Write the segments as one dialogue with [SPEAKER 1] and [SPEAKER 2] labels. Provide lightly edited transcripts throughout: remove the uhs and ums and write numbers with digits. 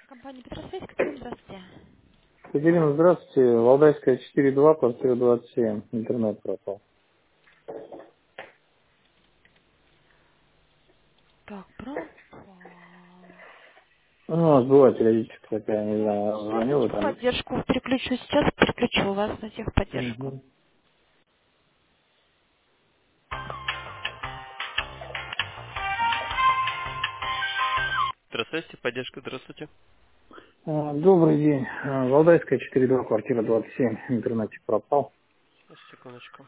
[SPEAKER 1] Компания Петросвязь, Катерина, здравствуйте.
[SPEAKER 2] Екатерина, здравствуйте. Валдайская 4-2, квартира 27. Интернет пропал.
[SPEAKER 1] Так, пропал.
[SPEAKER 2] Ну, бывает периодически такая, не знаю,
[SPEAKER 1] Сейчас на
[SPEAKER 2] звоню вы там.
[SPEAKER 1] техподдержку переключу. Сейчас переключу вас на техподдержку.
[SPEAKER 2] Мгм.
[SPEAKER 1] Здравствуйте, поддержка, здравствуйте.
[SPEAKER 2] Добрый день. Валдайская 4-2, квартира 27. Интернетик пропал.
[SPEAKER 1] Сейчас, секундочку.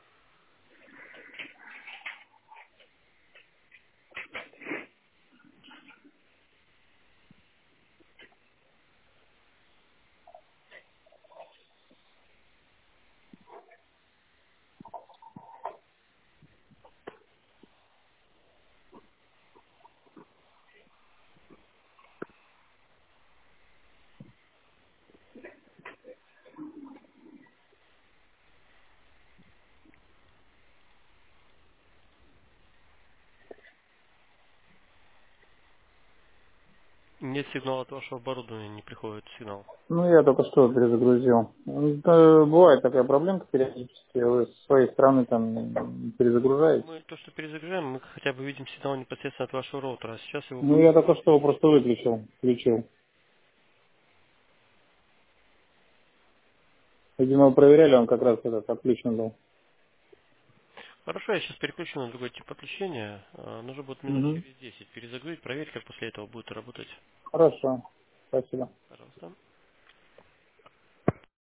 [SPEAKER 1] Нет сигнала от вашего оборудования, не приходит сигнал.
[SPEAKER 2] Ну, я только что перезагрузил. Бывает такая проблемка периодически. Вы с своей стороны там перезагружаете.
[SPEAKER 1] Мы то, что перезагружаем, мы хотя бы видим сигнал непосредственно от вашего роутера. А сейчас его
[SPEAKER 2] Ну, я только что его просто выключил. Включил. Видимо, вы проверяли, он как раз этот отключен был.
[SPEAKER 1] хорошо, я сейчас переключу на другой тип подключения. Нужно будет минут
[SPEAKER 2] Угу.
[SPEAKER 1] через 10 перезагрузить, проверить, как после этого будет работать.
[SPEAKER 2] Хорошо. Спасибо.
[SPEAKER 1] Пожалуйста.